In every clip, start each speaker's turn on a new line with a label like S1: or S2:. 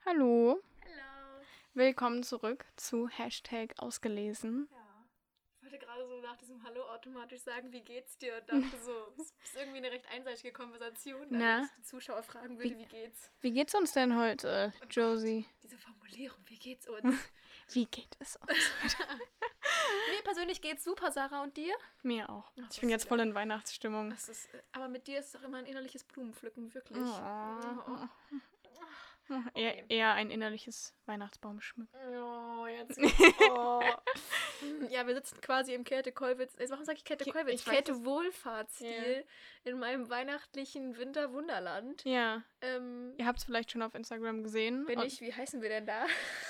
S1: Hallo,
S2: Hallo.
S1: willkommen zurück zu #ausgelesen.
S2: Ja. Ich wollte gerade so nach diesem Hallo automatisch sagen, wie geht's dir? Und dachte so, es ist irgendwie eine recht einseitige Konversation,
S1: Na?
S2: wenn ich die Zuschauer fragen würde, wie geht's?
S1: Wie geht's uns denn heute, Josie?
S2: Diese Formulierung, wie geht's uns?
S1: Wie geht es uns?
S2: Mir persönlich geht's super, Sarah, und dir?
S1: Mir auch.
S2: Ach,
S1: Ich bin jetzt
S2: wieder.
S1: voll in Weihnachtsstimmung.
S2: Das ist, aber mit dir ist es doch immer ein innerliches Blumenpflücken, wirklich.
S1: Oh.
S2: Okay.
S1: Eher ein innerliches Weihnachtsbaumschmücken.
S2: Oh, jetzt. Oh. Ja, wir sitzen quasi im Käthe-Kollwitz. Warum sage ich Käthe-Kollwitz?
S1: Ich weiß
S2: Käthe-Wohlfahrtsstil in meinem weihnachtlichen Winterwunderland.
S1: Ja, ihr habt es vielleicht schon auf Instagram gesehen.
S2: Wenn
S1: und
S2: nicht, wie heißen wir denn da?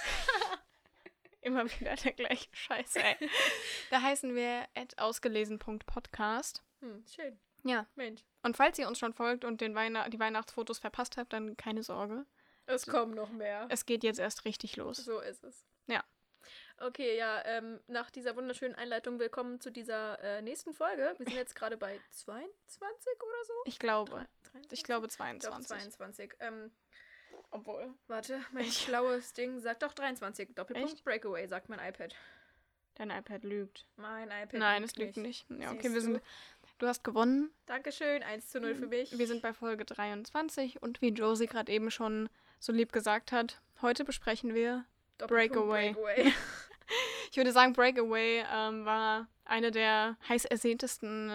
S1: Immer wieder der gleiche Scheiß, ey. Da heißen wir @ausgelesen.podcast.
S2: Schön.
S1: Ja.
S2: Mensch.
S1: Und falls ihr uns schon folgt und die Weihnachtsfotos verpasst habt, dann keine Sorge.
S2: Es kommen noch mehr.
S1: Es geht jetzt erst richtig los.
S2: So ist es.
S1: Ja.
S2: Okay, ja, nach dieser wunderschönen Einleitung willkommen zu dieser nächsten Folge. Wir sind jetzt gerade bei 22 oder so?
S1: Ich glaube.
S2: 23?
S1: Ich glaube
S2: Doch,
S1: 22.
S2: 22.
S1: Obwohl.
S2: Warte, mein schlaues Ding sagt doch 23. Doppelpunkt
S1: Echt?
S2: Breakaway, sagt mein iPad.
S1: Dein iPad lügt.
S2: Mein iPad
S1: Nein, es lügt nicht. Ja, okay,
S2: Siehst
S1: du hast gewonnen.
S2: Dankeschön, 1:0 für mich.
S1: Wir sind bei Folge 23 und wie Josie gerade eben schon so lieb gesagt hat, heute besprechen wir
S2: Doppelpunkt
S1: Breakaway. Ich würde sagen, Breakaway war eine der heiß ersehntesten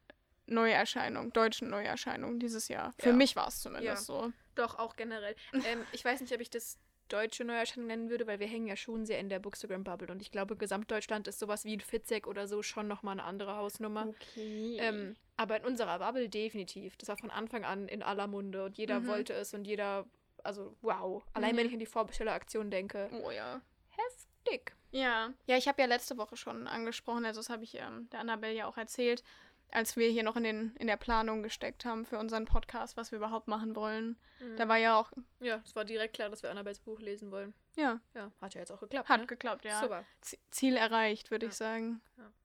S1: deutschen Neuerscheinungen dieses Jahr. Für
S2: Ja.
S1: mich war es zumindest so.
S2: Doch, auch generell. Ich weiß nicht, ob ich das deutsche Neuerscheinung nennen würde, weil wir hängen ja schon sehr in der Bookstagram-Bubble und ich glaube, Gesamtdeutschland ist sowas wie ein Fitzek oder so schon nochmal eine andere Hausnummer.
S1: Okay.
S2: Aber in unserer Bubble definitiv. Das war von Anfang an in aller Munde und jeder wollte es und jeder, also wow. Allein wenn ich an die Vorbestelleraktion denke.
S1: Oh ja.
S2: Heftig.
S1: Ja, ich habe ja letzte Woche schon angesprochen, also das habe ich der Annabelle ja auch erzählt, als wir hier noch in der Planung gesteckt haben für unseren Podcast, was wir überhaupt machen wollen. Da war ja auch,
S2: Ja, es war direkt klar, dass wir Annabelles Buch lesen wollen.
S1: ja,
S2: Ja, hat ja jetzt auch geklappt.
S1: hat
S2: ne?
S1: geklappt, ja.
S2: Super.
S1: Ziel erreicht, würde
S2: Ja.
S1: ich sagen.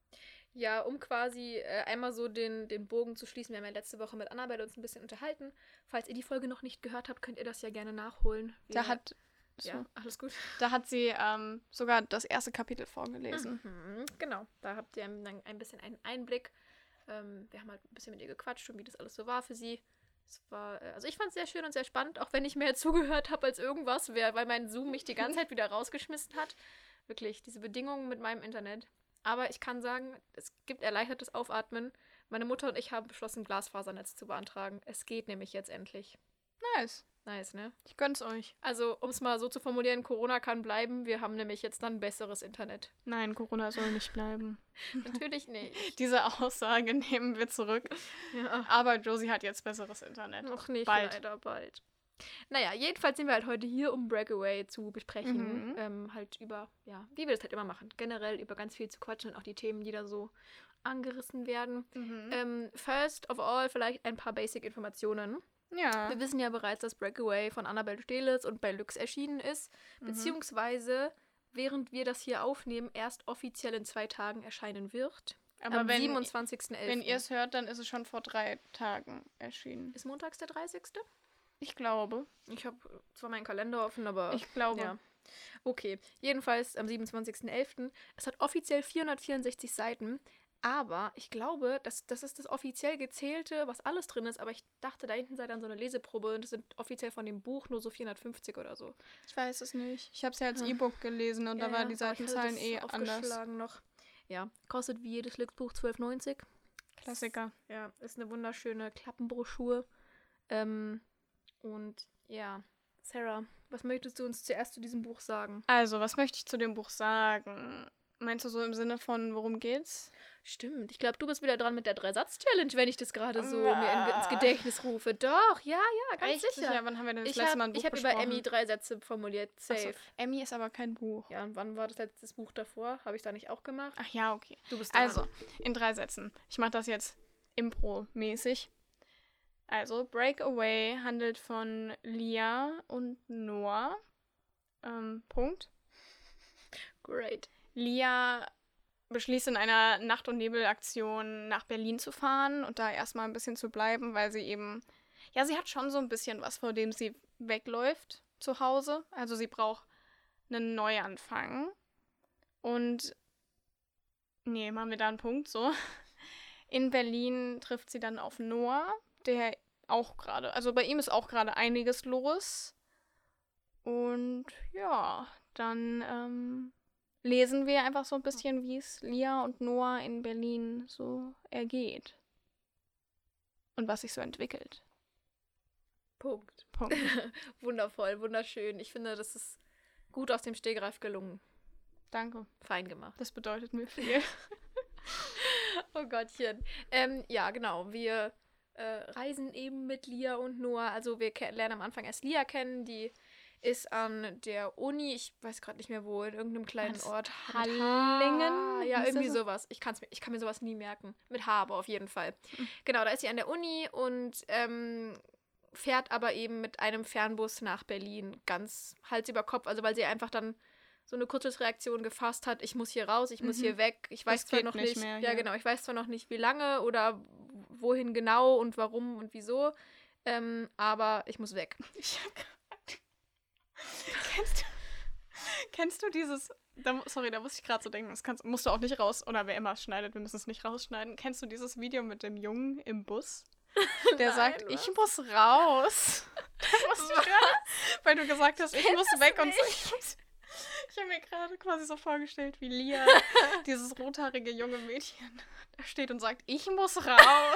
S2: Ja, um quasi einmal so den Bogen zu schließen, wir haben ja letzte Woche mit Annabelle uns ein bisschen unterhalten. Falls ihr die Folge noch nicht gehört habt, könnt ihr das ja gerne nachholen.
S1: Da hat
S2: alles gut.
S1: Da hat sie sogar das erste Kapitel vorgelesen.
S2: Genau, da habt ihr dann ein bisschen einen Einblick. Wir haben halt ein bisschen mit ihr gequatscht und wie das alles so war für sie. Es war, also ich fand es sehr schön und sehr spannend, auch wenn ich mehr zugehört habe als irgendwas, weil mein Zoom mich die ganze Zeit wieder rausgeschmissen hat. Wirklich, diese Bedingungen mit meinem Internet. Aber ich kann sagen, es gibt erleichtertes Aufatmen. Meine Mutter und ich haben beschlossen, Glasfasernetz zu beantragen. Es geht nämlich jetzt endlich.
S1: Nice.
S2: Nice, ne?
S1: Ich gönn's euch.
S2: Also, um es mal so zu formulieren, Corona kann bleiben. Wir haben nämlich jetzt dann besseres Internet.
S1: Nein, Corona soll nicht bleiben.
S2: Natürlich nicht.
S1: Diese Aussage nehmen wir zurück.
S2: Ja.
S1: Aber Josie hat jetzt besseres Internet.
S2: Noch nicht,
S1: Bald.
S2: leider bald. Naja, jedenfalls sind wir halt heute hier, um Breakaway zu besprechen. Halt über, ja, wie wir das halt immer machen. Generell über ganz viel zu quatschen und auch die Themen, die da so angerissen werden. First of all, vielleicht ein paar Basic-Informationen.
S1: Ja.
S2: Wir wissen ja bereits, dass Breakaway von Annabelle Stehlitz und bei Lux erschienen ist. Beziehungsweise, während wir das hier aufnehmen, erst offiziell in 2 Tagen erscheinen wird.
S1: Aber
S2: am
S1: wenn
S2: 27.11.
S1: Wenn ihr es hört, dann ist es schon vor 3 Tagen erschienen.
S2: Ist montags der 30.?
S1: Ich glaube.
S2: Ich habe zwar meinen Kalender offen, aber...
S1: Ich glaube.
S2: Ja. Okay, jedenfalls am 27.11. Es hat offiziell 464 Seiten, aber ich glaube, das ist das offiziell gezählte, was alles drin ist, aber ich dachte, da hinten sei dann so eine Leseprobe und das sind offiziell von dem Buch nur so 450 oder so.
S1: Ich weiß es nicht. Ich habe es ja als E-Book gelesen und da waren die Seitenzahlen anders.
S2: Noch. Ja, kostet wie jedes Glücksbuch 12,90.
S1: Klassiker.
S2: Ja, ist eine wunderschöne Klappenbroschur. Und ja, Sarah, was möchtest du uns zuerst zu diesem Buch sagen?
S1: Also, was möchte ich zu dem Buch sagen? Meinst du so im Sinne von, worum geht's?
S2: Stimmt, ich glaube, du bist wieder dran mit der 3-Satz-Challenge, wenn ich das gerade so mir ins Gedächtnis rufe. Doch, ja, ganz sicher.
S1: Wann haben wir denn das letzte Mal ein Buch
S2: Ich habe über Emmy 3 Sätze formuliert, safe.
S1: Achso, Emmy ist aber kein Buch.
S2: Ja, und wann war das letzte Buch davor? Habe ich da nicht auch gemacht?
S1: Ach ja, okay.
S2: Du bist dran.
S1: Also, in 3 Sätzen. Ich mache das jetzt Impro-mäßig. Also, Breakaway handelt von Lia und Noah. Punkt.
S2: Great.
S1: Lia beschließt in einer Nacht- und Nebelaktion nach Berlin zu fahren und da erstmal ein bisschen zu bleiben, weil sie eben, ja, sie hat schon so ein bisschen was, vor dem sie wegläuft. zu Hause. Also sie braucht einen Neuanfang. Und machen wir da einen Punkt, so. In Berlin trifft sie dann auf Noah, der auch gerade, also bei ihm ist auch gerade einiges los. Und ja, dann lesen wir einfach so ein bisschen, wie es Lia und Noah in Berlin so ergeht. Und was sich so entwickelt.
S2: Punkt. Wundervoll, wunderschön. Ich finde, das ist gut aus dem Stegreif gelungen.
S1: Danke.
S2: Fein gemacht.
S1: Das bedeutet mir viel.
S2: Oh Gottchen. Ja, genau. Wir reisen eben mit Lia und Noah. Also wir lernen am Anfang erst Lia kennen, die ist an der Uni, ich weiß gerade nicht mehr wo, in irgendeinem kleinen Ort.
S1: Hallingen?
S2: Ja, irgendwie sowas. Ich kann mir sowas nie merken. Mit H, aber auf jeden Fall. Genau, da ist sie an der Uni und fährt aber eben mit einem Fernbus nach Berlin. Ganz Hals über Kopf. Also weil sie einfach dann so eine Kurzschlussreaktion gefasst hat, ich muss hier raus, ich muss hier weg. Ich weiß zwar noch nicht mehr, ja genau, ich weiß zwar noch nicht, wie lange oder wohin genau und warum und wieso, aber ich muss weg.
S1: Kennst du dieses, da muss ich gerade so denken, das musst du auch nicht raus, oder wer immer schneidet, wir müssen es nicht rausschneiden. Kennst du dieses Video mit dem Jungen im Bus? Der sagt, ich muss raus. Weil du gesagt hast, ich muss weg und so. Ich habe mir gerade quasi so vorgestellt, wie Lia, dieses rothaarige junge Mädchen, da steht und sagt, ich muss raus.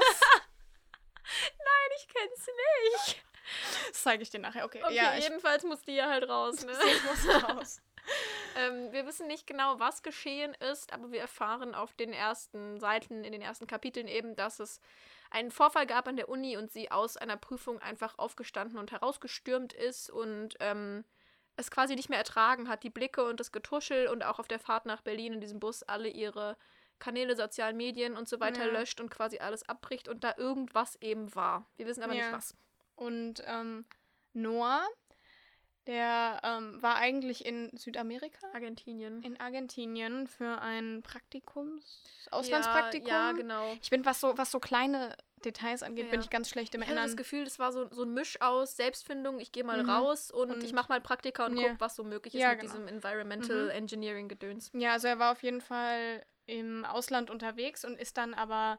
S2: Nein, ich kenn's nicht.
S1: Das zeige ich dir nachher. Okay,
S2: ja, jedenfalls muss Lia halt raus. Ne?
S1: Ich muss raus.
S2: Wir wissen nicht genau, was geschehen ist, aber wir erfahren auf den ersten Seiten, in den ersten Kapiteln eben, dass es einen Vorfall gab an der Uni und sie aus einer Prüfung einfach aufgestanden und herausgestürmt ist und es quasi nicht mehr ertragen hat, die Blicke und das Getuschel und auch auf der Fahrt nach Berlin in diesem Bus alle ihre Kanäle, sozialen Medien und so weiter löscht und quasi alles abbricht und da irgendwas eben war. Wir wissen aber nicht was.
S1: Und Noah, der war eigentlich in Südamerika?
S2: Argentinien.
S1: In Argentinien für ein Auslandspraktikum.
S2: Ja, genau.
S1: Ich bin, was so kleine Details angeht, bin ich ganz schlecht im Erinnern.
S2: Ich hatte das Gefühl, das war so ein Misch aus Selbstfindung, ich gehe mal raus und ich mache mal Praktika und gucke, was so möglich ist mit diesem Environmental Engineering Gedöns.
S1: Ja, also er war auf jeden Fall im Ausland unterwegs und ist dann aber,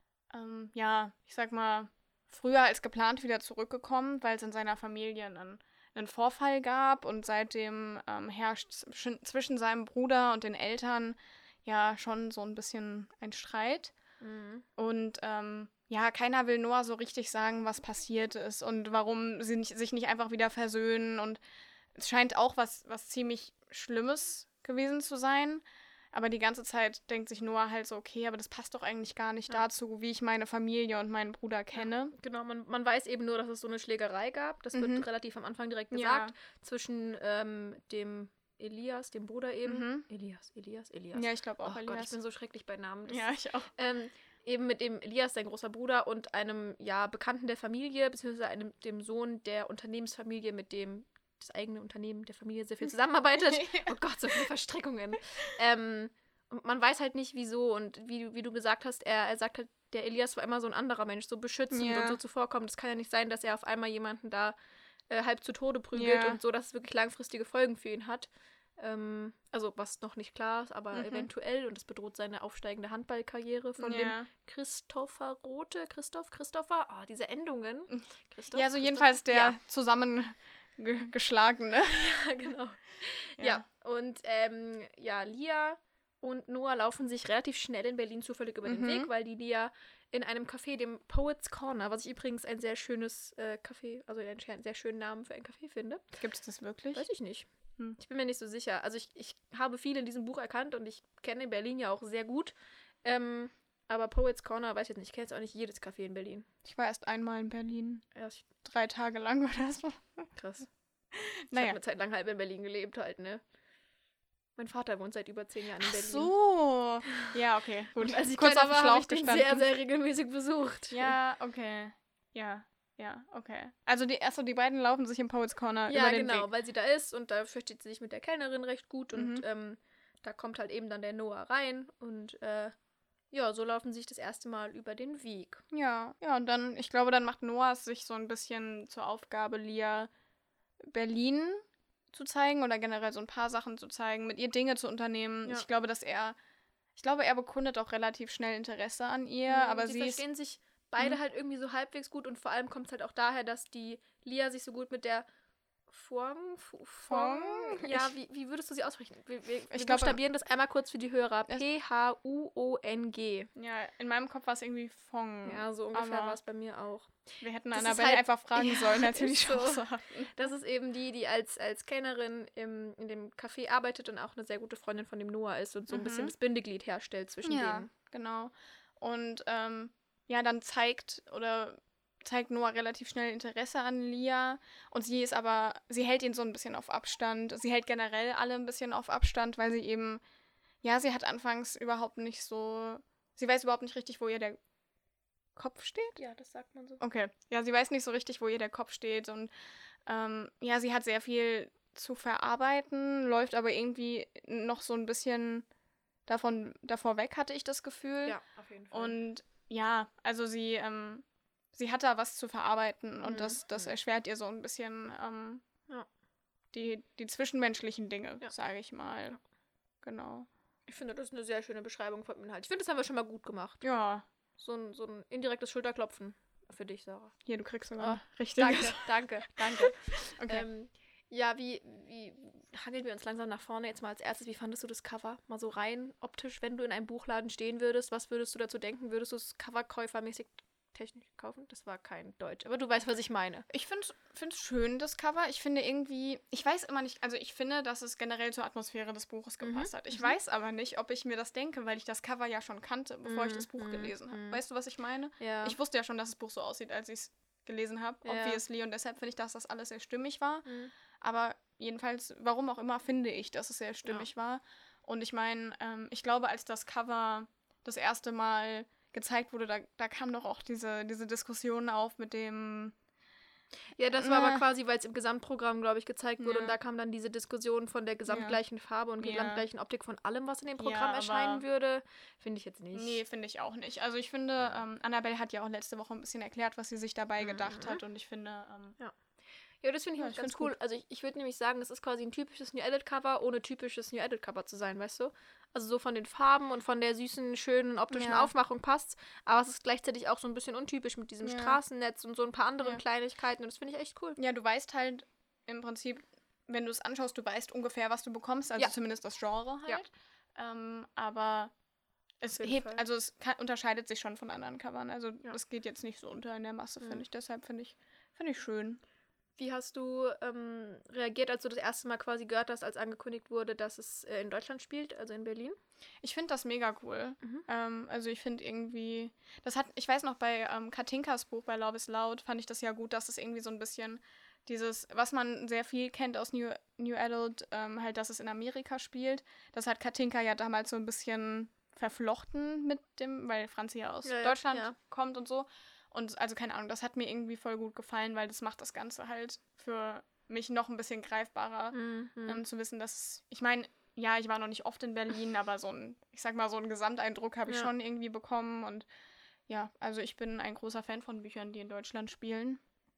S1: ich sag mal, früher als geplant wieder zurückgekommen, weil es in seiner Familie einen Vorfall gab und seitdem herrscht zwischen seinem Bruder und den Eltern ja schon so ein bisschen ein Streit. Und keiner will Noah so richtig sagen, was passiert ist und warum sie sich nicht einfach wieder versöhnen. Und es scheint auch was ziemlich Schlimmes gewesen zu sein. Aber die ganze Zeit denkt sich Noah halt so, okay, aber das passt doch eigentlich gar nicht dazu, wie ich meine Familie und meinen Bruder kenne.
S2: Ja, genau, man weiß eben nur, dass es so eine Schlägerei gab. Das wird relativ am Anfang direkt gesagt. Zwischen dem Elias, dem Bruder eben. Elias.
S1: Ja, ich glaube auch
S2: Elias. Gott, ich bin so schrecklich bei Namen.
S1: Ja, ich auch.
S2: Eben mit dem Elias, sein großer Bruder, und einem, Bekannten der Familie, beziehungsweise dem Sohn der Unternehmensfamilie, mit dem das eigene Unternehmen der Familie sehr viel zusammenarbeitet. Oh Gott, so viele Verstrickungen. Und man weiß halt nicht, wieso. Und wie du gesagt hast, er sagt halt, der Elias war immer so ein anderer Mensch, so beschützend und so zuvorkommend. Es kann ja nicht sein, dass er auf einmal jemanden da halb zu Tode prügelt und so, dass es wirklich langfristige Folgen für ihn hat. Also, was noch nicht klar ist, aber eventuell. Und es bedroht seine aufsteigende Handballkarriere von dem Christopher Rothe. Christopher? Oh, diese Endungen.
S1: Ja, so jedenfalls der zusammengeschlagene.
S2: Ja, genau. Ja, und Lia und Noah laufen sich relativ schnell in Berlin zufällig über den Weg, weil die Lia in einem Café, dem Poets Corner, was ich übrigens ein sehr schönes Café, also einen sehr schönen Namen für ein Café finde.
S1: Gibt es das wirklich?
S2: Weiß ich nicht. Ich bin mir nicht so sicher. Also ich habe viel in diesem Buch erkannt und ich kenne Berlin ja auch sehr gut. Aber Poets Corner, weiß ich jetzt nicht, ich kenne jetzt auch nicht jedes Café in Berlin.
S1: Ich war erst einmal in Berlin. 3 Tage lang war das.
S2: Krass. Ich habe eine Zeit lang halb in Berlin gelebt halt, ne? Mein Vater wohnt seit über 10 Jahren in Berlin.
S1: Ach so. Ja, okay, gut.
S2: Und als ich kurz auf dem Schlauch gestanden. Sehr, sehr regelmäßig besucht.
S1: Ja, okay. Ja, okay. Also die beiden laufen sich im Poets Corner über den Weg.
S2: Ja, genau, weil sie da ist und da versteht sie sich mit der Kellnerin recht gut und da kommt halt eben dann der Noah rein und so laufen sie sich das erste Mal über den Weg.
S1: Ja, und dann, ich glaube, dann macht Noah es sich so ein bisschen zur Aufgabe, Lia Berlin zu zeigen oder generell so ein paar Sachen zu zeigen, mit ihr Dinge zu unternehmen.
S2: Ja.
S1: Ich glaube, er bekundet auch relativ schnell Interesse an ihr, aber
S2: sie
S1: sie ist...
S2: verstehen sich beide halt irgendwie so halbwegs gut und vor allem kommt es halt auch daher, dass die Lia sich so gut mit der Fong? Ja, wie würdest du sie aussprechen? Wir buchstabieren das einmal kurz für die Hörer. P-H-U-O-N-G.
S1: Ja, in meinem Kopf war es irgendwie Fong.
S2: Ja, so ungefähr war es bei mir auch.
S1: Wir hätten Annabelle halt einfach fragen sollen, als wir die Chance
S2: so.
S1: hatten.
S2: Das ist eben die als Kellnerin in dem Café arbeitet und auch eine sehr gute Freundin von dem Noah ist und so ein bisschen das Bindeglied herstellt zwischen denen.
S1: Ja, genau. Und dann zeigt Noah relativ schnell Interesse an Lia und sie hält ihn so ein bisschen auf Abstand. Sie hält generell alle ein bisschen auf Abstand, weil sie eben, sie hat anfangs überhaupt nicht so, sie weiß überhaupt nicht richtig, wo ihr der Kopf steht?
S2: Ja, das sagt man so.
S1: Okay. Ja, sie weiß nicht so richtig, wo ihr der Kopf steht und sie hat sehr viel zu verarbeiten, läuft aber irgendwie noch so ein bisschen davor weg, hatte ich das Gefühl.
S2: Ja, auf jeden Fall.
S1: Und ja, also sie hat da was zu verarbeiten und das erschwert ihr so ein bisschen die zwischenmenschlichen Dinge, sage ich mal. Ja. Genau.
S2: Ich finde, das ist eine sehr schöne Beschreibung vom Inhalt. Ich finde, das haben wir schon mal gut gemacht.
S1: Ja.
S2: So ein indirektes Schulterklopfen für dich, Sarah.
S1: Hier, du kriegst sogar richtig.
S2: Danke.
S1: Okay.
S2: Wie hangeln wir uns langsam nach vorne? Jetzt mal als erstes, wie fandest du das Cover? Mal so rein optisch, wenn du in einem Buchladen stehen würdest, was würdest du dazu denken? Würdest du es coverkäufermäßig technisch kaufen? Das war kein Deutsch, aber du weißt, was ich meine.
S1: Ich finde es schön, das Cover. Ich finde irgendwie, ich weiß immer nicht, also ich finde, dass es generell zur Atmosphäre des Buches gepasst hat. Ich weiß aber nicht, ob ich mir das denke, weil ich das Cover ja schon kannte, bevor ich das Buch gelesen habe. Weißt du, was ich meine?
S2: Ja.
S1: Ich wusste ja schon, dass das Buch so aussieht, als ich es gelesen habe, obviously, und deshalb finde ich, dass das alles sehr stimmig war. Aber jedenfalls, warum auch immer, finde ich, dass es sehr stimmig war. Und ich meine, ich glaube, als das Cover das erste Mal gezeigt wurde, da kam doch auch diese Diskussion auf mit dem...
S2: Ja, das war aber quasi, weil es im Gesamtprogramm, glaube ich, gezeigt wurde und da kam dann diese Diskussion von der gesamtgleichen Farbe und gesamtgleichen Optik von allem, was in dem Programm erscheinen würde. Finde ich jetzt nicht. Nee,
S1: finde ich auch nicht. Also ich finde, Annabelle hat ja auch letzte Woche ein bisschen erklärt, was sie sich dabei gedacht hat und ich finde...
S2: Ja, das finde ich ganz cool. Gut. Also ich würde nämlich sagen, das ist quasi ein typisches New Edit Cover, ohne typisches New Edit Cover zu sein, weißt du? Also so von den Farben und von der süßen, schönen optischen Aufmachung passt's, aber es ist gleichzeitig auch so ein bisschen untypisch mit diesem Straßennetz und so ein paar anderen Kleinigkeiten und das finde ich echt cool.
S1: Ja, du weißt halt im Prinzip, wenn du es anschaust, du weißt ungefähr, was du bekommst, also zumindest das Genre halt. Ja. Aber es unterscheidet sich schon von anderen Covern, also es geht jetzt nicht so unter in der Masse, finde ich, deshalb finde ich schön.
S2: Wie hast du reagiert, als du das erste Mal quasi gehört hast, als angekündigt wurde, dass es in Deutschland spielt, also in Berlin?
S1: Ich finde das mega cool. Also ich finde irgendwie, ich weiß noch, bei Katinkas Buch, bei Love is Loud, fand ich das ja gut, dass es irgendwie so ein bisschen dieses, was man sehr viel kennt aus New Adult, halt, dass es in Amerika spielt. Das hat Katinka ja damals so ein bisschen verflochten mit dem, weil Franzi ja aus Deutschland kommt und so. Und also keine Ahnung, das hat mir irgendwie voll gut gefallen, weil das macht das Ganze halt für mich noch ein bisschen greifbarer, zu wissen, dass, ich meine, ja, ich war noch nicht oft in Berlin, aber so ein Gesamteindruck habe ich schon irgendwie bekommen und ja, also ich bin ein großer Fan von Büchern, die in Deutschland spielen.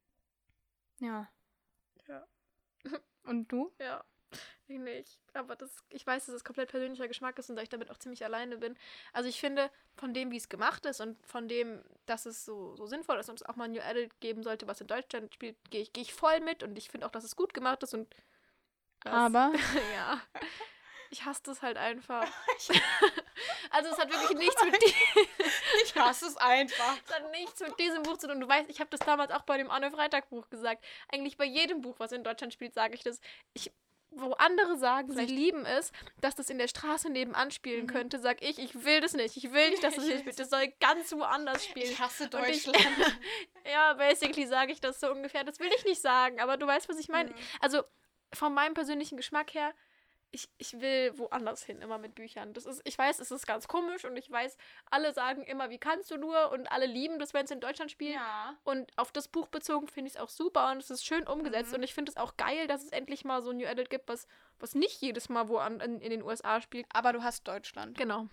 S1: Ja.
S2: Ja.
S1: Und du?
S2: Ja. Ich nicht. Aber ich weiß, dass es komplett persönlicher Geschmack ist und dass ich damit auch ziemlich alleine bin. Also ich finde, von dem, wie es gemacht ist und von dem, dass es so sinnvoll ist und es auch mal ein New Adult geben sollte, was in Deutschland spielt, gehe ich voll mit und ich finde auch, dass es gut gemacht ist und
S1: aber?
S2: Ja. Ich hasse das halt einfach. Also es hat wirklich nichts mit diesem...
S1: Ich hasse es einfach.
S2: Es hat nichts mit diesem Buch zu tun. Du weißt, ich habe das damals auch bei dem Anne-Freitag-Buch gesagt. Eigentlich bei jedem Buch, was in Deutschland spielt, sage ich das. Wo andere sagen, sie lieben es, dass das in der Straße nebenan spielen könnte, sag ich will das nicht. Ich will nicht, dass das hier spielt. Das soll ganz woanders spielen.
S1: Ich hasse Deutschland.
S2: Ja, basically sage ich das so ungefähr. Das will ich nicht sagen, aber du weißt, was ich meine. Also von meinem persönlichen Geschmack her, ich will woanders hin, immer mit Büchern. Ich weiß, es ist ganz komisch und ich weiß, alle sagen immer, wie kannst du nur? Und alle lieben das, wenn es in Deutschland spielt.
S1: Ja.
S2: Und auf das Buch bezogen finde ich es auch super und es ist schön umgesetzt. Und ich finde es auch geil, dass es endlich mal so ein New Adult gibt, was nicht jedes Mal in den USA spielt.
S1: Aber du hast Deutschland.
S2: Genau.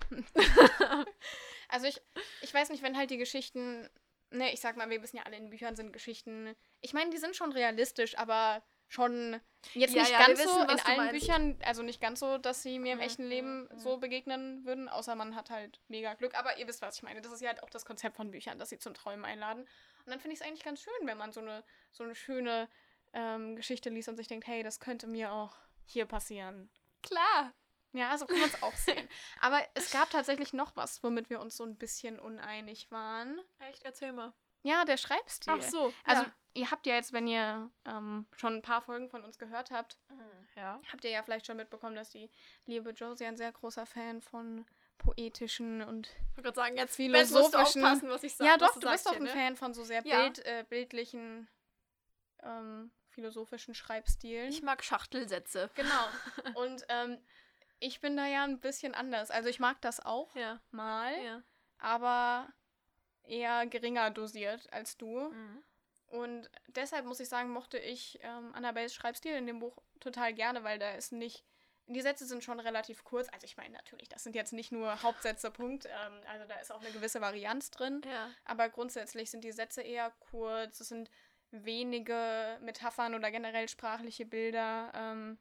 S1: Also ich weiß nicht, wenn halt die Geschichten, ne, ich sag mal, wir wissen ja alle, in Büchern sind Geschichten, ich meine, die sind schon realistisch, aber schon jetzt
S2: Ja,
S1: nicht
S2: ja, wir
S1: ganz so
S2: wissen, was
S1: in
S2: du
S1: allen
S2: meinst.
S1: Büchern, also nicht ganz so, dass sie mir im
S2: Mhm,
S1: echten Leben
S2: mhm,
S1: so begegnen würden, außer man hat halt mega Glück. Aber ihr wisst, was ich meine. Das ist ja halt auch das Konzept von Büchern, dass sie zum Träumen einladen. Und dann finde ich es eigentlich ganz schön, wenn man so eine schöne Geschichte liest und sich denkt, hey, das könnte mir auch hier passieren.
S2: Klar.
S1: Ja, so kann man es auch sehen. Aber es gab tatsächlich noch was, womit wir uns so ein bisschen uneinig waren.
S2: Echt? Erzähl mal.
S1: Ja, der Schreibstil.
S2: Ach so.
S1: Also,
S2: ja.
S1: ihr habt ja jetzt, wenn ihr schon ein paar Folgen von uns gehört habt,
S2: Ja.
S1: habt ihr ja vielleicht schon mitbekommen, dass die liebe Josie ein sehr großer Fan von poetischen und
S2: Ich wollte gerade sagen, jetzt
S1: philosophischen...
S2: musst du aufpassen, was ich sage.
S1: Ja, doch, du bist doch ein Fan von so sehr
S2: Ja.
S1: bildlichen, philosophischen Schreibstilen.
S2: Ich mag Schachtelsätze.
S1: Genau. Und ich bin da ja ein bisschen anders. Also ich mag das auch
S2: Ja.
S1: mal,
S2: Ja.
S1: aber eher geringer dosiert als du.
S2: Mhm.
S1: Und deshalb muss ich sagen, mochte ich Annabelles Schreibstil in dem Buch total gerne, weil da ist nicht... Die Sätze sind schon relativ kurz. Also ich meine natürlich, das sind jetzt nicht nur Hauptsätze, Punkt. Also da ist auch eine gewisse Varianz drin.
S2: Ja.
S1: Aber grundsätzlich sind die Sätze eher kurz. Es sind wenige Metaphern oder generell sprachliche Bilder.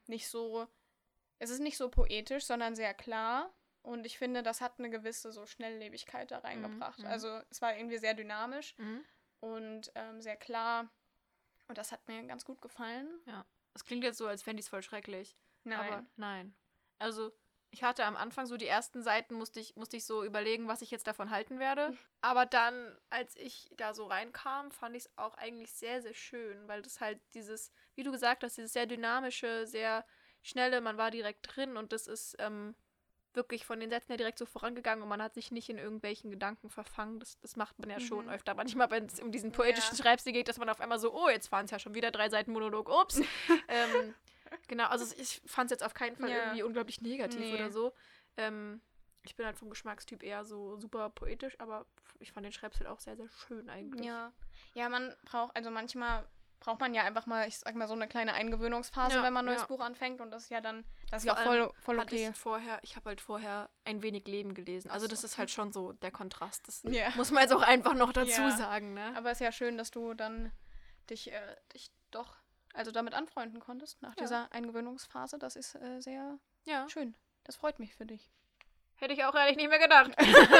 S1: Es ist nicht so poetisch, sondern sehr klar. Und ich finde, das hat eine gewisse so Schnelllebigkeit da reingebracht.
S2: Mhm.
S1: Also es war irgendwie sehr dynamisch
S2: Mhm.
S1: und sehr klar. Und das hat mir ganz gut gefallen.
S2: Ja. Das klingt jetzt so, als fände ich es voll schrecklich.
S1: Nein.
S2: Aber nein. Also, ich hatte am Anfang so die ersten Seiten, musste ich so überlegen, was ich jetzt davon halten werde. Aber dann, als ich da so reinkam, fand ich es auch eigentlich sehr, sehr schön, weil das halt dieses, wie du gesagt hast, dieses sehr dynamische, sehr schnelle, man war direkt drin und das ist wirklich von den Sätzen her direkt so vorangegangen und man hat sich nicht in irgendwelchen Gedanken verfangen. Das macht man ja schon öfter. Manchmal, wenn es um diesen poetischen Schreibstil geht, dass man auf einmal so, oh, jetzt waren es ja schon wieder 3 Seiten Monolog, ups. Genau, also ich fand es jetzt auf keinen Fall irgendwie unglaublich negativ oder so. Ich bin halt vom Geschmackstyp eher so super poetisch, aber ich fand den Schreibstil auch sehr, sehr schön eigentlich.
S1: Ja, manchmal braucht man ja einfach mal, ich sag mal, so eine kleine Eingewöhnungsphase, wenn man ein neues Buch anfängt und das ist ja dann, das ist ja voll okay.
S2: Ich habe halt vorher Ein wenig Leben gelesen. Also das ist halt schon so der Kontrast. Das
S1: Ja.
S2: muss man jetzt auch einfach noch dazu sagen, ne?
S1: Aber es ist ja schön, dass du dann dich doch damit anfreunden konntest nach dieser Eingewöhnungsphase. Das ist sehr schön. Das freut mich für dich.
S2: Hätte ich auch ehrlich nicht mehr gedacht.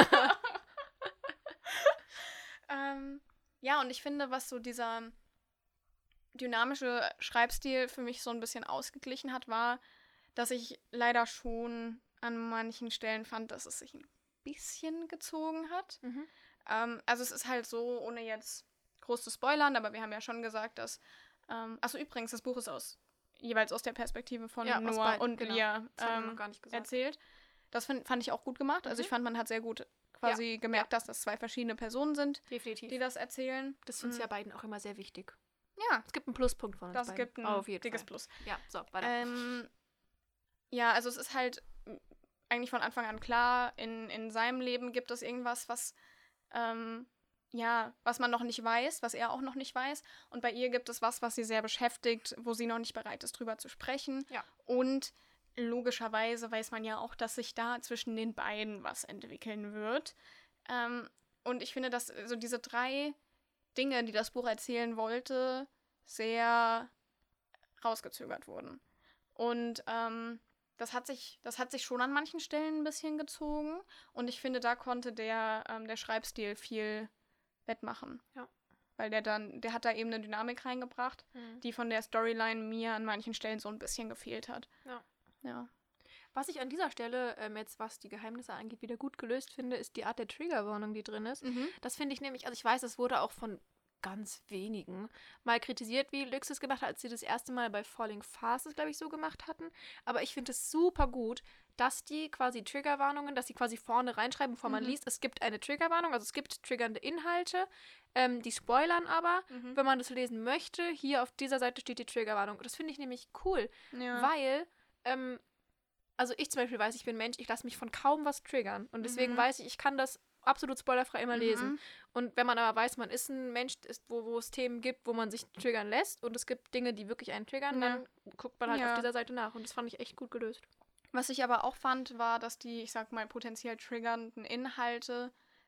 S1: Ja, und ich finde, was so dieser dynamische Schreibstil für mich so ein bisschen ausgeglichen hat, war, dass ich leider schon an manchen Stellen fand, dass es sich ein bisschen gezogen hat. Also es ist halt so, ohne jetzt groß zu spoilern, aber wir haben ja schon gesagt, dass achso, übrigens, das Buch ist jeweils aus der Perspektive von Noah und Lia erzählt. Das fand ich auch gut gemacht. Also ich fand, man hat sehr gut quasi gemerkt, dass das 2 verschiedene Personen sind,
S2: Definitiv.
S1: die das erzählen.
S2: Das sind ja beiden auch immer sehr wichtig.
S1: Ja.
S2: Es gibt einen Pluspunkt von uns
S1: Das
S2: beiden.
S1: gibt ein
S2: auf jeden
S1: dickes
S2: Fall.
S1: Plus.
S2: Ja, so, weiter.
S1: Ja, also es ist halt eigentlich von Anfang an klar, in seinem Leben gibt es irgendwas, was was man noch nicht weiß, was er auch noch nicht weiß. Und bei ihr gibt es was sie sehr beschäftigt, wo sie noch nicht bereit ist, drüber zu sprechen.
S2: Ja.
S1: Und logischerweise weiß man ja auch, dass sich da zwischen den beiden was entwickeln wird. Und ich finde, dass so diese 3 Dinge, die das Buch erzählen wollte, sehr rausgezögert wurden. Und das hat sich schon an manchen Stellen ein bisschen gezogen. Und ich finde, da konnte der Schreibstil viel wettmachen.
S2: Ja.
S1: Weil der hat da eben eine Dynamik reingebracht, die von der Storyline mir an manchen Stellen so ein bisschen gefehlt hat. Ja.
S2: Was ich an dieser Stelle, jetzt was die Geheimnisse angeht, wieder gut gelöst finde, ist die Art der Triggerwarnung, die drin ist. Das finde ich nämlich, also ich weiß, es wurde auch von ganz wenigen mal kritisiert, wie Lux es gemacht hat, als sie das erste Mal bei Falling Fast es, glaube ich, so gemacht hatten. Aber ich finde es super gut, dass die quasi Triggerwarnungen, dass sie quasi vorne reinschreiben, bevor man liest, es gibt eine Triggerwarnung, also es gibt triggernde Inhalte, die spoilern aber, wenn man das lesen möchte, hier auf dieser Seite steht die Triggerwarnung. Das finde ich nämlich cool, weil also ich zum Beispiel weiß, ich bin Mensch, ich lasse mich von kaum was triggern. Und deswegen weiß ich kann das absolut spoilerfrei immer lesen. Und wenn man aber weiß, man ist ein Mensch, wo es Themen gibt, wo man sich triggern lässt und es gibt Dinge, die wirklich einen triggern, dann guckt man halt auf dieser Seite nach. Und das fand ich echt gut gelöst.
S1: Was ich aber auch fand, war, dass die, ich sag mal, potenziell triggernden Inhalte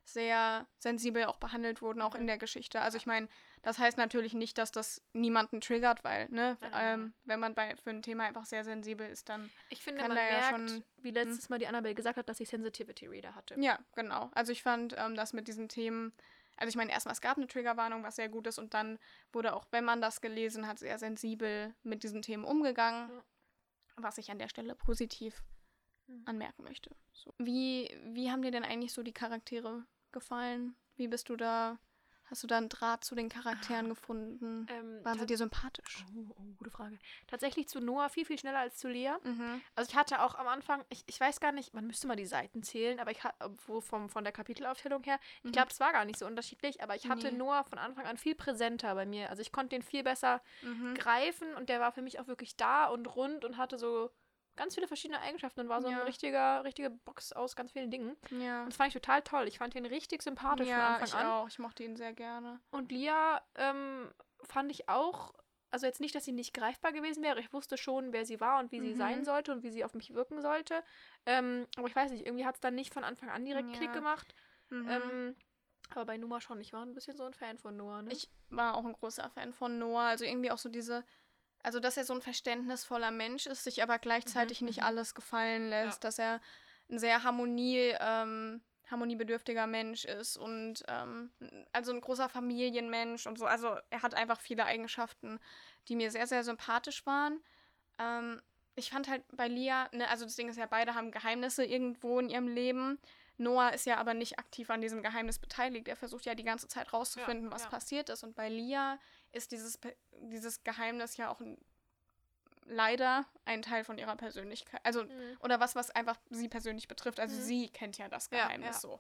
S1: sehr sensibel auch behandelt wurden, auch in der Geschichte. Also ich meine, das heißt natürlich nicht, dass das niemanden triggert, weil, ne, wenn man für ein Thema einfach sehr sensibel ist, dann
S2: Ich finde,
S1: kann
S2: man
S1: da ja
S2: merkt,
S1: schon,
S2: wie letztes Mal die Annabelle gesagt hat, dass sie Sensitivity Reader hatte.
S1: ja, genau. Also ich fand, dass mit diesen Themen, also ich meine, erstmal, es gab eine Triggerwarnung, was sehr gut ist, und dann wurde auch, wenn man das gelesen hat, sehr sensibel mit diesen Themen umgegangen, was ich an der Stelle positiv anmerken möchte. So. Wie haben dir denn eigentlich so die Charaktere gefallen? Wie bist du da, hast du da einen Draht zu den Charakteren gefunden? Waren sie dir sympathisch?
S2: Gute Frage. Tatsächlich zu Noah viel, viel schneller als zu Lea. Also ich hatte auch am Anfang, ich weiß gar nicht, man müsste mal die Seiten zählen, aber ich hatte, von der Kapitelaufstellung her, ich glaube, es war gar nicht so unterschiedlich, aber ich hatte Noah von Anfang an viel präsenter bei mir. Also ich konnte den viel besser greifen und der war für mich auch wirklich da und rund und hatte so ganz viele verschiedene Eigenschaften und war so eine richtige Box aus ganz vielen Dingen.
S1: Ja.
S2: Und das fand ich total toll. Ich fand ihn richtig sympathisch von Anfang an.
S1: Ja, ich mochte ihn sehr gerne.
S2: Und Lea fand ich auch, also jetzt nicht, dass sie nicht greifbar gewesen wäre. Ich wusste schon, wer sie war und wie sie sein sollte und wie sie auf mich wirken sollte. Aber ich weiß nicht, irgendwie hat es dann nicht von Anfang an direkt Klick gemacht. Aber bei Noah schon. Ich war ein bisschen so ein Fan von Noah, ne?
S1: Ich war auch ein großer Fan von Noah. Also irgendwie auch so also dass er so ein verständnisvoller Mensch ist, sich aber gleichzeitig nicht alles gefallen lässt, dass er ein sehr harmoniebedürftiger Mensch ist und also ein großer Familienmensch und so. Also er hat einfach viele Eigenschaften, die mir sehr, sehr sympathisch waren. Ich fand halt bei Lea, ne, also das Ding ist ja, beide haben Geheimnisse irgendwo in ihrem Leben. Noah ist ja aber nicht aktiv an diesem Geheimnis beteiligt. Er versucht ja die ganze Zeit rauszufinden, was passiert ist. Und bei Lea ist dieses Geheimnis ja auch leider ein Teil von ihrer Persönlichkeit. Also, oder was einfach sie persönlich betrifft. Also sie kennt ja das Geheimnis so.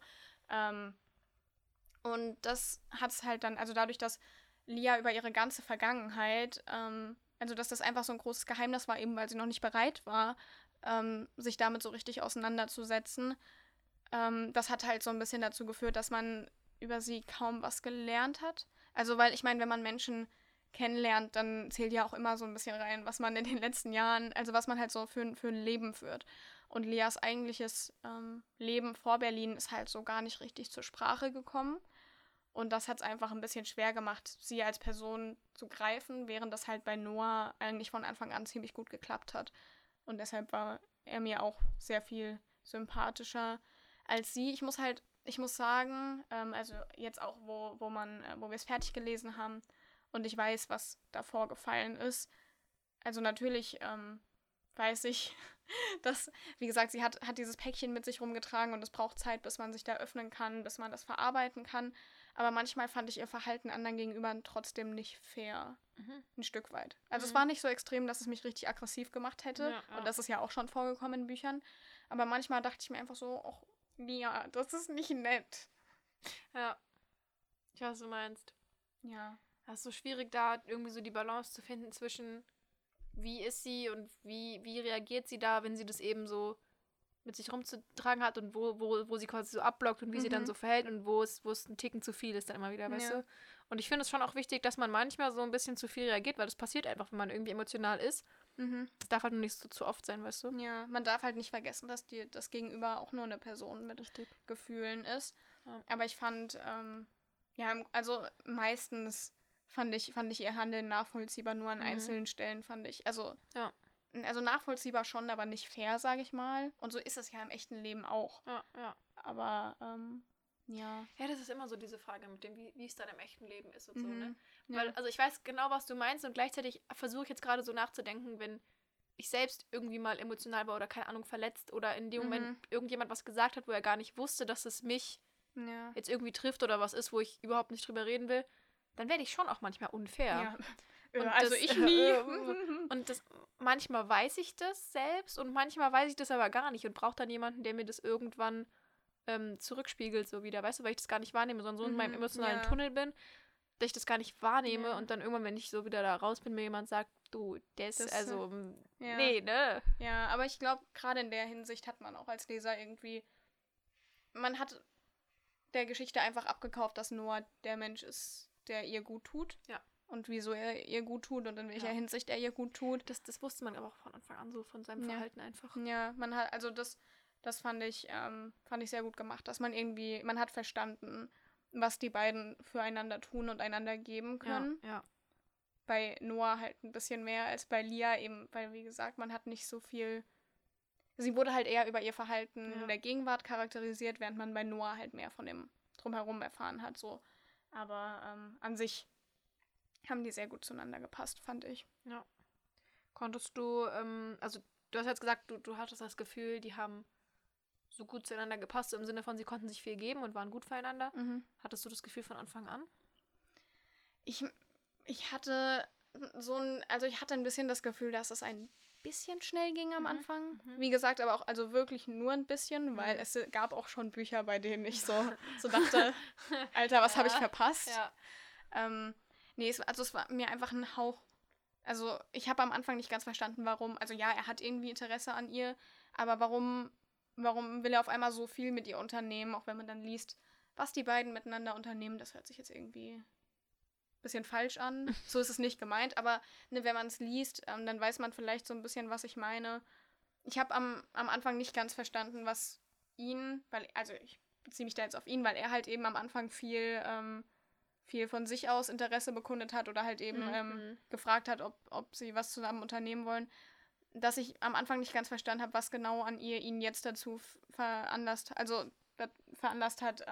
S1: Und das hat es halt dann, also dadurch, dass Lea über ihre ganze Vergangenheit, also dass das einfach so ein großes Geheimnis war, eben weil sie noch nicht bereit war, sich damit so richtig auseinanderzusetzen, das hat halt so ein bisschen dazu geführt, dass man über sie kaum was gelernt hat. Also, weil ich meine, wenn man Menschen kennenlernt, dann zählt ja auch immer so ein bisschen rein, was man in den letzten Jahren, also was man halt so für ein Leben führt. Und Leas eigentliches Leben vor Berlin ist halt so gar nicht richtig zur Sprache gekommen. Und das hat es einfach ein bisschen schwer gemacht, sie als Person zu greifen, während das halt bei Noah eigentlich von Anfang an ziemlich gut geklappt hat. Und deshalb war er mir auch sehr viel sympathischer als sie. Ich muss sagen, also jetzt auch, wo wir es fertig gelesen haben und ich weiß, was da vorgefallen ist. Also natürlich weiß ich, dass, wie gesagt, sie hat dieses Päckchen mit sich rumgetragen und es braucht Zeit, bis man sich da öffnen kann, bis man das verarbeiten kann. Aber manchmal fand ich ihr Verhalten anderen gegenüber trotzdem nicht fair. Ein Stück weit. Also es war nicht so extrem, dass es mich richtig aggressiv gemacht hätte. Ja. Und das ist ja auch schon vorgekommen in Büchern. Aber manchmal dachte ich mir einfach so, ach, ja, das ist nicht nett.
S2: Ja. Ich weiß, was du meinst.
S1: Ja.
S2: Das ist so schwierig, da irgendwie so die Balance zu finden zwischen, wie ist sie und wie reagiert sie da, wenn sie das eben so mit sich rumzutragen hat und wo sie quasi so abblockt und wie sie dann so verhält und wo es ein Ticken zu viel ist dann immer wieder, weißt du? Und ich finde es schon auch wichtig, dass man manchmal so ein bisschen zu viel reagiert, weil das passiert einfach, wenn man irgendwie emotional ist. Das darf halt nur nicht so zu oft sein, weißt du?
S1: Ja, man darf halt nicht vergessen, dass das Gegenüber auch nur eine Person mit Gefühlen ist. Ja. Aber ich fand, also meistens fand ich ihr Handeln nachvollziehbar, nur an einzelnen Stellen fand ich, also nachvollziehbar schon, aber nicht fair, sage ich mal. Und so ist es ja im echten Leben auch.
S2: Ja.
S1: Aber, ja.
S2: Ja, das ist immer so diese Frage mit dem, wie es dann im echten Leben ist und so, ne? Weil, also ich weiß genau, was du meinst und gleichzeitig versuche ich jetzt gerade so nachzudenken, wenn ich selbst irgendwie mal emotional war oder, keine Ahnung, verletzt oder in dem Moment irgendjemand was gesagt hat, wo er gar nicht wusste, dass es mich jetzt irgendwie trifft oder was ist, wo ich überhaupt nicht drüber reden will, dann werde ich schon auch manchmal unfair.
S1: Ja. Und also ich nie.
S2: Und manchmal weiß ich das selbst und manchmal weiß ich das aber gar nicht und brauche dann jemanden, der mir das irgendwann zurückspiegelt, so wieder, weißt du, weil ich das gar nicht wahrnehme, sondern so in meinem emotionalen Tunnel bin, dass ich das gar nicht wahrnehme und dann irgendwann, wenn ich so wieder da raus bin, mir jemand sagt, du, nee, ne?
S1: Ja, aber ich glaube, gerade in der Hinsicht hat man auch als Leser irgendwie, man hat der Geschichte einfach abgekauft, dass Noah der Mensch ist, der ihr gut tut.
S2: Ja.
S1: Und wieso er ihr gut tut und in welcher Hinsicht er ihr gut tut.
S2: Das wusste man aber auch von Anfang an so, von seinem Verhalten einfach.
S1: Ja, man hat, also das Das fand ich sehr gut gemacht, dass man hat verstanden, was die beiden füreinander tun und einander geben können.
S2: Ja.
S1: Bei Noah halt ein bisschen mehr als bei Lia, eben, weil, wie gesagt, man hat nicht so viel. Sie wurde halt eher über ihr Verhalten in der Gegenwart charakterisiert, während man bei Noah halt mehr von dem Drumherum erfahren hat. So. Aber an sich haben die sehr gut zueinander gepasst, fand ich.
S2: Ja. Konntest du, also du hast jetzt gesagt, du hattest das Gefühl, die haben so gut zueinander gepasst, im Sinne von, sie konnten sich viel geben und waren gut füreinander.
S1: Mhm.
S2: Hattest du das Gefühl von Anfang an?
S1: Ich hatte ich hatte ein bisschen das Gefühl, dass es ein bisschen schnell ging am Anfang. Wie gesagt, aber auch also wirklich nur ein bisschen, weil es gab auch schon Bücher, bei denen ich so dachte, Alter, was habe ich verpasst?
S2: Ja.
S1: Nee, es war mir einfach ein Hauch. Also ich habe am Anfang nicht ganz verstanden, warum. Also ja, er hat irgendwie Interesse an ihr, aber warum will er auf einmal so viel mit ihr unternehmen, auch wenn man dann liest, was die beiden miteinander unternehmen, das hört sich jetzt irgendwie bisschen falsch an. So ist es nicht gemeint, aber ne, wenn man es liest, dann weiß man vielleicht so ein bisschen, was ich meine. Ich habe am Anfang nicht ganz verstanden, was ich beziehe mich da jetzt auf ihn, weil er halt eben am Anfang viel von sich aus Interesse bekundet hat oder halt eben gefragt hat, ob sie was zusammen unternehmen wollen, dass ich am Anfang nicht ganz verstanden habe, was genau an ihr ihn jetzt dazu veranlasst hat,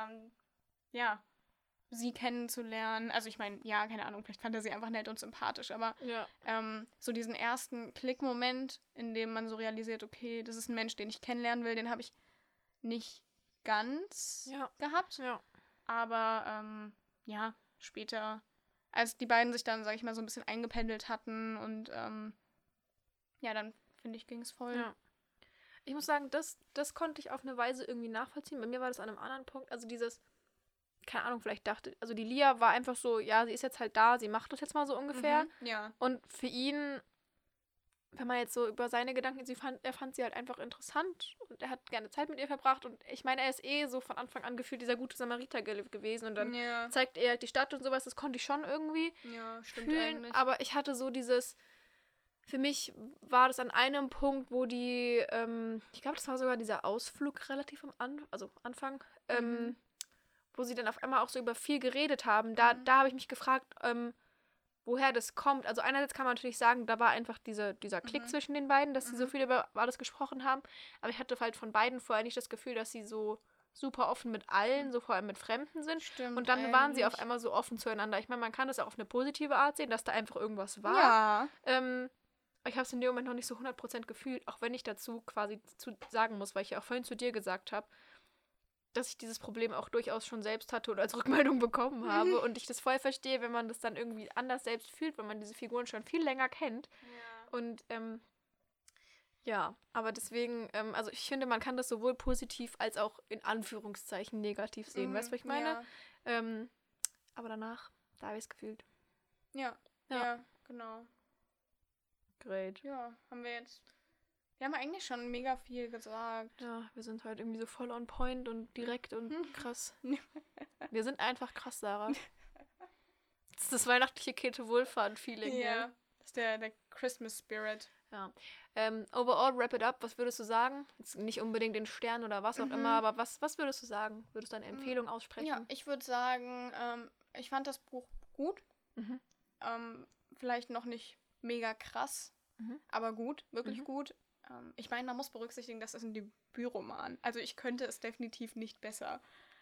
S1: sie kennenzulernen. Also ich meine, ja, keine Ahnung, vielleicht fand er sie einfach nett und sympathisch, aber so diesen ersten Klickmoment, in dem man so realisiert, okay, das ist ein Mensch, den ich kennenlernen will, den habe ich nicht ganz gehabt.
S2: Ja.
S1: Aber später, als die beiden sich dann, sag ich mal, so ein bisschen eingependelt hatten und dann finde ich, ging es voll.
S2: Ja. Ich muss sagen, das konnte ich auf eine Weise irgendwie nachvollziehen. Bei mir war das an einem anderen Punkt, also dieses, keine Ahnung, vielleicht dachte, also die Lia war einfach so, ja, sie ist jetzt halt da, sie macht das jetzt mal so ungefähr.
S1: Ja.
S2: Und für ihn, wenn man jetzt so über seine Gedanken, er fand sie halt einfach interessant und er hat gerne Zeit mit ihr verbracht und ich meine, er ist so von Anfang an gefühlt dieser gute Samariter gewesen und dann zeigt er halt die Stadt und sowas, das konnte ich schon irgendwie fühlen,
S1: eigentlich.
S2: aber ich hatte so für mich war das an einem Punkt, wo die, ich glaube, das war sogar dieser Ausflug relativ am Anfang, wo sie dann auf einmal auch so über viel geredet haben. Da habe ich mich gefragt, woher das kommt. Also einerseits kann man natürlich sagen, da war einfach dieser Klick zwischen den beiden, dass sie so viel über alles gesprochen haben. Aber ich hatte halt von beiden vorher nicht das Gefühl, dass sie so super offen mit allen, so vor allem mit Fremden sind.
S1: Stimmt,
S2: und dann waren sie auf einmal so offen zueinander. Ich meine, man kann das auch auf eine positive Art sehen, dass da einfach irgendwas war.
S1: Ja.
S2: Ich habe es in dem Moment noch nicht so 100% gefühlt, auch wenn ich dazu quasi sagen muss, weil ich ja auch vorhin zu dir gesagt habe, dass ich dieses Problem auch durchaus schon selbst hatte oder als Rückmeldung bekommen habe und ich das voll verstehe, wenn man das dann irgendwie anders selbst fühlt, wenn man diese Figuren schon viel länger kennt.
S1: Ja.
S2: Und aber deswegen, also ich finde, man kann das sowohl positiv als auch in Anführungszeichen negativ sehen. Weißt du, was ich meine?
S1: Ja.
S2: Aber danach, da habe ich es gefühlt.
S1: Ja, genau.
S2: Great.
S1: Ja, wir haben eigentlich schon mega viel gesagt.
S2: Ja, wir sind halt irgendwie so voll on point und direkt und krass. Wir sind einfach krass, Sarah. Das ist das weihnachtliche Käthe-Wohlfahrt-Feeling.
S1: Ja, das ist der Christmas Spirit.
S2: Ja. Overall, wrap it up, was würdest du sagen? Jetzt nicht unbedingt den Stern oder was auch immer, aber was würdest du sagen? Würdest du eine Empfehlung aussprechen?
S1: Ja, ich würde sagen, ich fand das Buch gut. Vielleicht noch nicht mega krass, aber gut, wirklich gut. Ich meine, man muss berücksichtigen, das ist ein Debütroman. Also ich könnte es definitiv nicht besser.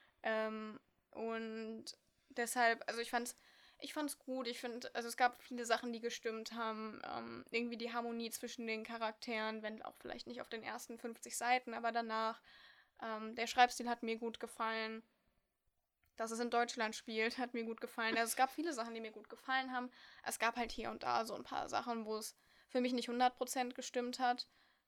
S1: Und deshalb, also ich fand's gut. Ich finde, also es gab viele Sachen, die gestimmt haben. Irgendwie die Harmonie zwischen den Charakteren, wenn auch vielleicht nicht auf den ersten 50 Seiten, aber danach. Der Schreibstil hat mir gut gefallen. Dass es in Deutschland spielt, hat mir gut gefallen. Also es gab viele Sachen, die mir gut gefallen haben. Es gab halt hier und da so ein paar Sachen, wo es für mich nicht 100% gestimmt hat.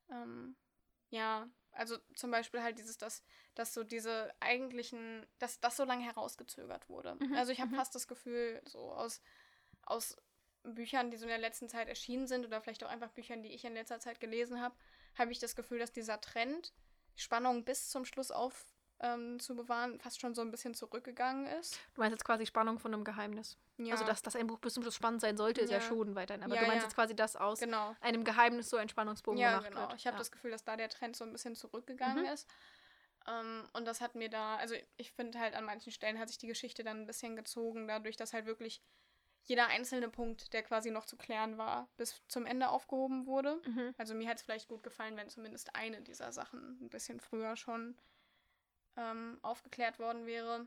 S1: Also zum Beispiel halt dass so diese eigentlichen, dass das so lange herausgezögert wurde. Also ich habe fast das Gefühl, so aus Büchern, die so in der letzten Zeit erschienen sind oder vielleicht auch einfach Büchern, die ich in letzter Zeit gelesen habe, habe ich das Gefühl, dass dieser Trend, Spannung bis zum Schluss zu bewahren, fast schon so ein bisschen zurückgegangen ist.
S2: Du meinst jetzt quasi Spannung von einem Geheimnis.
S1: Ja.
S2: Also, dass ein Buch bis zum Schluss spannend sein sollte, ist ja schon weiterhin. Aber
S1: Ja,
S2: du meinst
S1: ja.
S2: jetzt quasi, dass aus
S1: Genau.
S2: einem Geheimnis so ein Spannungsbogen gemacht
S1: genau.
S2: wird.
S1: Ich habe das Gefühl, dass da der Trend so ein bisschen zurückgegangen ist. Und das hat mir da, also ich finde halt an manchen Stellen hat sich die Geschichte dann ein bisschen gezogen, dadurch, dass halt wirklich jeder einzelne Punkt, der quasi noch zu klären war, bis zum Ende aufgehoben wurde. Also mir hat es vielleicht gut gefallen, wenn zumindest eine dieser Sachen ein bisschen früher schon aufgeklärt worden wäre.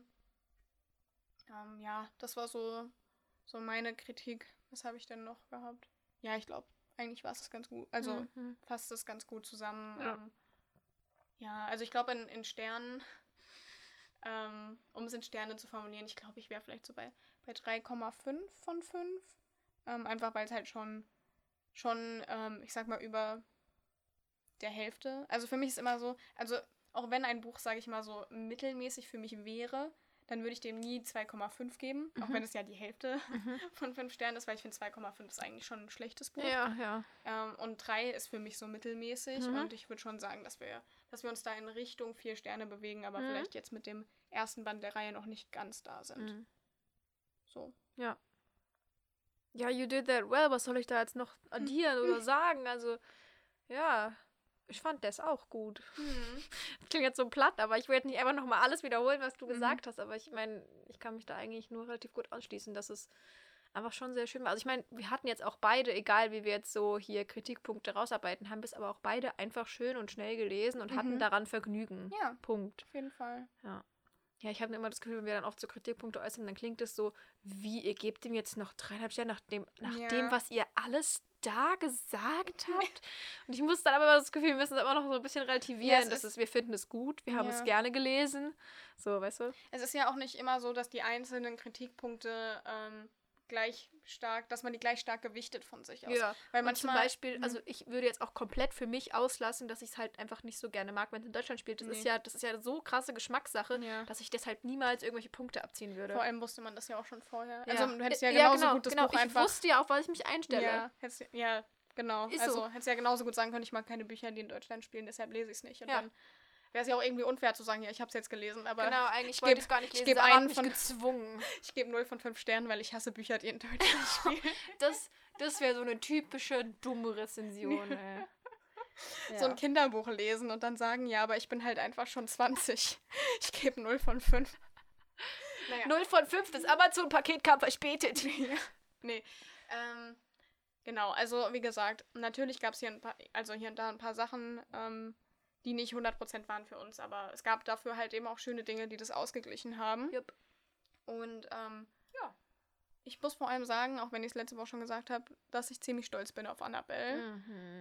S1: Ja, das war so meine Kritik. Was habe ich denn noch gehabt? Ja, ich glaube, eigentlich war es ganz gut. Also fasst es ganz gut zusammen. Ja, also ich glaube in Sternen, um es in Sterne zu formulieren, ich glaube, ich wäre vielleicht so bei 3,5 von 5. Einfach weil es halt schon, ich sag mal, über der Hälfte. Also für mich ist immer so, also auch wenn ein Buch, sage ich mal, so mittelmäßig für mich wäre, dann würde ich dem nie 2,5 geben, auch wenn es ja die Hälfte von 5 Sternen ist, weil ich finde 2,5 ist eigentlich schon ein schlechtes Buch.
S2: Ja.
S1: Und 3 ist für mich so mittelmäßig und ich würde schon sagen, dass wir uns da in Richtung 4 Sterne bewegen, aber vielleicht jetzt mit dem ersten Band der Reihe noch nicht ganz da sind. So.
S2: Ja. Ja, you did that well. Was soll ich da jetzt noch addieren oder sagen? Also, ja, ich fand das auch gut. Das klingt jetzt so platt, aber ich will jetzt nicht einfach nochmal alles wiederholen, was du gesagt hast. Aber ich meine, ich kann mich da eigentlich nur relativ gut anschließen, dass es einfach schon sehr schön war. Also ich meine, wir hatten jetzt auch beide, egal wie wir jetzt so hier Kritikpunkte rausarbeiten, haben wir es aber auch beide einfach schön und schnell gelesen und hatten daran Vergnügen.
S1: Ja,
S2: Punkt.
S1: Auf jeden Fall.
S2: Ja, ich habe immer das Gefühl, wenn wir dann oft so Kritikpunkte äußern, dann klingt es so, wie, ihr gebt ihm jetzt noch 3,5 Sterne nach dem, was ihr alles da gesagt habt. Und ich muss dann aber das Gefühl, wir müssen es immer noch so ein bisschen relativieren. Wir finden es gut, wir haben es gerne gelesen. So, weißt du?
S1: Es ist ja auch nicht immer so, dass die einzelnen Kritikpunkte dass man die gleich stark gewichtet von sich aus.
S2: Ja,
S1: weil manchmal,
S2: zum Beispiel, also ich würde jetzt auch komplett für mich auslassen, dass ich es halt einfach nicht so gerne mag, wenn es in Deutschland spielt. Das ist ja so krasse Geschmackssache, dass ich deshalb niemals irgendwelche Punkte abziehen würde.
S1: Vor allem wusste man das ja auch schon vorher.
S2: Ja.
S1: Also du hättest ja genauso gut das Buch
S2: ich
S1: einfach...
S2: Ich wusste ja auch, was ich mich einstelle.
S1: Ja, genau.
S2: Ist
S1: also
S2: so.
S1: hättest ja genauso gut sagen können, ich mag keine Bücher, die in Deutschland spielen, deshalb lese ich es nicht. Und dann wäre es ja auch irgendwie unfair zu sagen, ja, ich habe es jetzt gelesen, aber
S2: genau, eigentlich wollte ich es gar nicht lesen.
S1: Ich gebe
S2: einen von gezwungen.
S1: Ich gebe 0 von 5 Sternen, weil ich hasse Bücher, die in Deutschland spielen.
S2: Das wäre so eine typische dumme Rezension, ey. Ja.
S1: So ein Kinderbuch lesen und dann sagen, ja, aber ich bin halt einfach schon 20. Ich gebe 0 von 5.
S2: 0 von 5, das Amazon-Paket kam verspätet.
S1: Nee. Genau, also wie gesagt, natürlich gab es hier und da ein paar Sachen, die nicht 100% waren für uns, aber es gab dafür halt eben auch schöne Dinge, die das ausgeglichen haben.
S2: Yep.
S1: Und ich muss vor allem sagen, auch wenn ich es letzte Woche schon gesagt habe, dass ich ziemlich stolz bin auf Annabelle.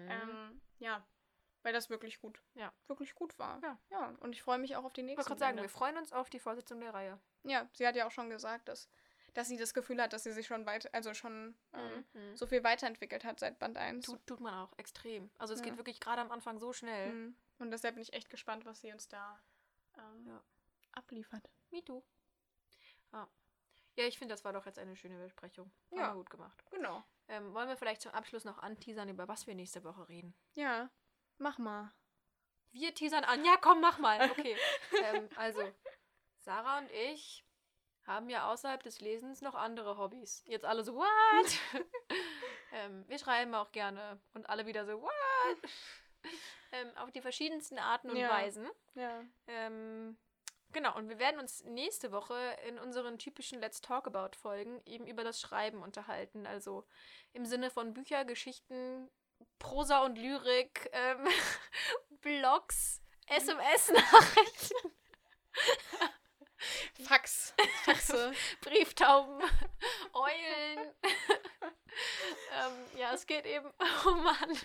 S1: Weil das wirklich gut war. Ja, und ich freue mich auch auf die nächsten.
S2: Ich wollte gerade sagen, wir freuen uns auf die Fortsetzung der Reihe.
S1: Ja, sie hat ja auch schon gesagt, dass sie das Gefühl hat, dass sie sich schon so viel weiterentwickelt hat seit Band 1.
S2: Tut man auch extrem. Also es geht wirklich gerade am Anfang so schnell.
S1: Und deshalb bin ich echt gespannt, was sie uns da abliefert.
S2: Me too. Ja, ich finde, das war doch jetzt eine schöne Besprechung. Haben wir gut gemacht.
S1: Genau.
S2: Wollen wir vielleicht zum Abschluss noch anteasern, über was wir nächste Woche reden?
S1: Ja, mach mal.
S2: Wir teasern an. Ja, komm, mach mal. Okay. Also, Sarah und ich haben ja außerhalb des Lesens noch andere Hobbys. Jetzt alle so, what? Wir schreiben auch gerne. Und alle wieder so, what? Auf die verschiedensten Arten und Weisen.
S1: Ja.
S2: Genau, und wir werden uns nächste Woche in unseren typischen Let's Talk About Folgen eben über das Schreiben unterhalten. Also im Sinne von Bücher, Geschichten, Prosa und Lyrik, Blogs, SMS-Nachrichten.
S1: Faxe.
S2: Brieftauben, Eulen. Es geht eben, oh Mann.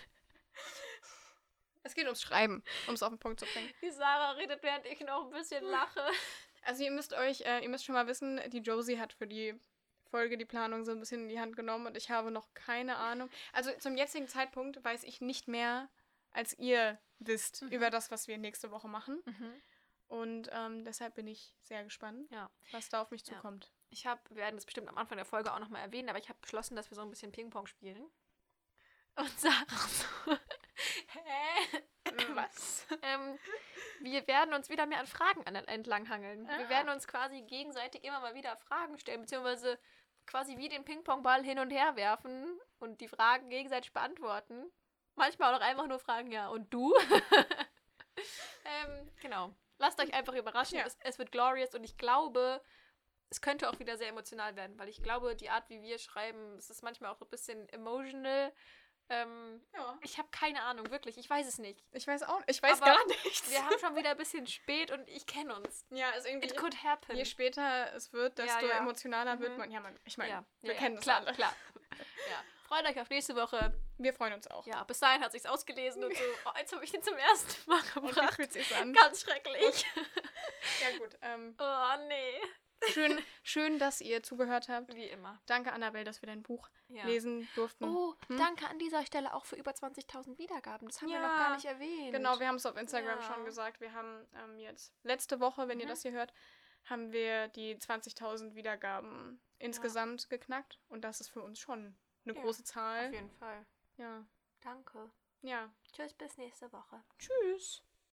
S1: Es geht ums Schreiben, um es auf den Punkt zu bringen.
S2: Die Sarah redet, während ich noch ein bisschen lache.
S1: Also ihr müsst schon mal wissen, die Josie hat für die Folge die Planung so ein bisschen in die Hand genommen und ich habe noch keine Ahnung. Also zum jetzigen Zeitpunkt weiß ich nicht mehr, als ihr wisst, über das, was wir nächste Woche machen. Und deshalb bin ich sehr gespannt, was da auf mich zukommt.
S2: Wir werden das bestimmt am Anfang der Folge auch nochmal erwähnen, aber ich habe beschlossen, dass wir so ein bisschen Ping-Pong spielen. Und Sarah so, hä?
S1: Was?
S2: Wir werden uns wieder mehr an Fragen entlanghangeln. Wir werden uns quasi gegenseitig immer mal wieder Fragen stellen, beziehungsweise quasi wie den Ping-Pong-Ball hin und her werfen und die Fragen gegenseitig beantworten. Manchmal auch einfach nur fragen, ja, und du? Genau. Lasst euch einfach überraschen.
S1: Ja.
S2: Es wird glorious und ich glaube, es könnte auch wieder sehr emotional werden, weil ich glaube, die Art, wie wir schreiben, es ist manchmal auch ein bisschen emotional.
S1: Ja.
S2: Ich habe keine Ahnung, wirklich. Ich weiß es nicht.
S1: Ich weiß auch, ich weiß
S2: Aber
S1: gar nichts.
S2: Wir haben schon wieder ein bisschen spät und ich kenne uns.
S1: Ja, also irgendwie,
S2: It could happen.
S1: je später es wird, desto
S2: Ja.
S1: emotionaler wird
S2: Mhm.
S1: man. Ja, ich meine,
S2: Ja,
S1: wir
S2: ja,
S1: kennen das
S2: klar,
S1: alle.
S2: klar. Ja. Freut euch auf nächste Woche.
S1: Wir freuen uns auch.
S2: Ja, bis dahin hat sich's ausgelesen und so. Oh, jetzt habe ich den zum ersten Mal
S1: Und wie
S2: gebracht.
S1: fühlt sich's an?
S2: Ganz schrecklich.
S1: Ja, gut.
S2: Oh, nee.
S1: Schön, dass ihr zugehört habt.
S2: Wie immer.
S1: Danke, Annabelle, dass wir dein Buch
S2: Ja.
S1: lesen durften.
S2: Oh, danke an dieser Stelle auch für über 20.000 Wiedergaben. Das haben wir
S1: Ja,
S2: noch gar nicht erwähnt.
S1: Genau, wir haben es auf Instagram
S2: Ja.
S1: schon gesagt. Wir haben jetzt letzte Woche, wenn ihr das hier hört, haben wir die 20.000 Wiedergaben insgesamt geknackt. Und das ist für uns schon eine große Zahl.
S2: Auf jeden Fall.
S1: Ja.
S2: Danke.
S1: Ja.
S2: Tschüss, bis nächste Woche.
S1: Tschüss.